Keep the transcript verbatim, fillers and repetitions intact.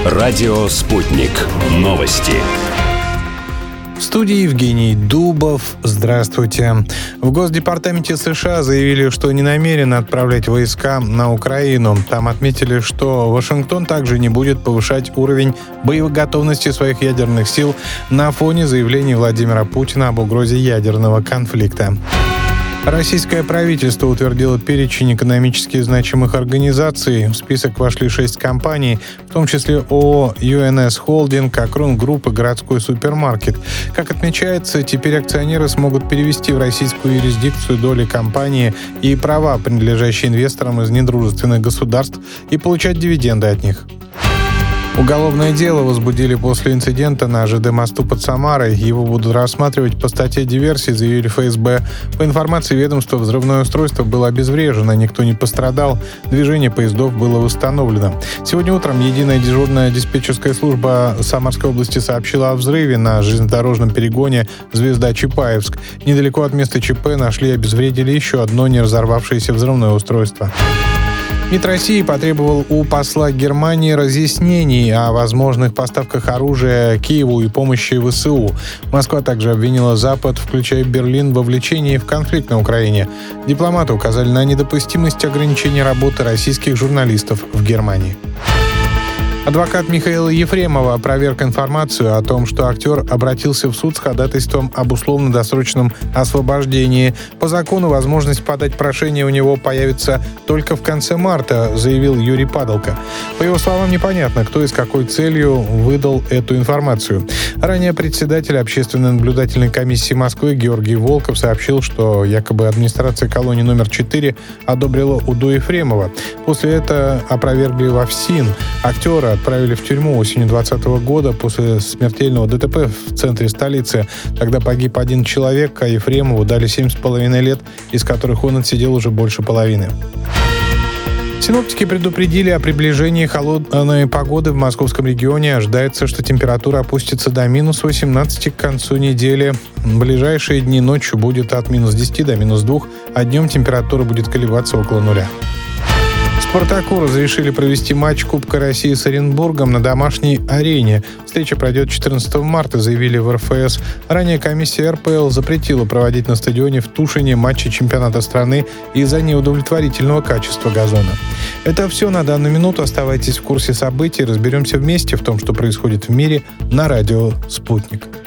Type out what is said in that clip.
Радио «Спутник». Новости. В студии Евгений Дубов. Здравствуйте. В Госдепартаменте США заявили, что не намерены отправлять войска на Украину. Там отметили, что Вашингтон также не будет повышать уровень боевой готовности своих ядерных сил на фоне заявлений Владимира Путина об угрозе ядерного конфликта. Российское правительство утвердило перечень экономически значимых организаций. В список вошли шесть компаний, в том числе ООО «ю эн эс Холдинг», «Акрон Групп» и «Городской супермаркет». Как отмечается, теперь акционеры смогут перевести в российскую юрисдикцию доли компании и права, принадлежащие инвесторам из недружественных государств, и получать дивиденды от них. Уголовное дело возбудили после инцидента на ЖД-мосту под Самарой. Его будут рассматривать по статье диверсии, заявили эф эс бэ. По информации ведомства, взрывное устройство было обезврежено, никто не пострадал, движение поездов было восстановлено. Сегодня утром единая дежурная диспетчерская служба Самарской области сообщила о взрыве на железнодорожном перегоне Звезда-Чапаевск. Недалеко от места ЧП нашли и обезвредили еще одно не разорвавшееся взрывное устройство. МИД России потребовал у посла Германии разъяснений о возможных поставках оружия Киеву и помощи вэ эс у. Москва также обвинила Запад, включая Берлин, в вовлечении в конфликт на Украине. Дипломаты указали на недопустимость ограничения работы российских журналистов в Германии. Адвокат Михаила Ефремова опроверг информацию о том, что актер обратился в суд с ходатайством об условно-досрочном освобождении. По закону возможность подать прошение у него появится только в конце марта, заявил Юрий Падалко. По его словам, непонятно, кто и с какой целью выдал эту информацию. Ранее председатель общественной наблюдательной комиссии Москвы Георгий Волков сообщил, что якобы администрация колонии номер четыре одобрила УДО Ефремова. После этого опровергли во ФСИН. Актера отправили в тюрьму осенью двадцатого года после смертельного дэ тэ пэ в центре столицы. Тогда погиб один человек, а Ефремову дали семь с половиной лет, из которых он отсидел уже больше половины. Синоптики предупредили о приближении холодной погоды в московском регионе. Ожидается, что температура опустится до минус восемнадцати к концу недели. В ближайшие дни ночью будет от минус десяти до минус двух, а днем температура будет колебаться около нуля. «Спартаку» разрешили провести матч Кубка России с Оренбургом на домашней арене. Встреча пройдет четырнадцатого марта, заявили в эр эф эс. Ранее комиссия эр пэ эл запретила проводить на стадионе в Тушине матчи чемпионата страны из-за неудовлетворительного качества газона. Это все на данную минуту. Оставайтесь в курсе событий. Разберемся вместе в том, что происходит в мире, на радио «Спутник».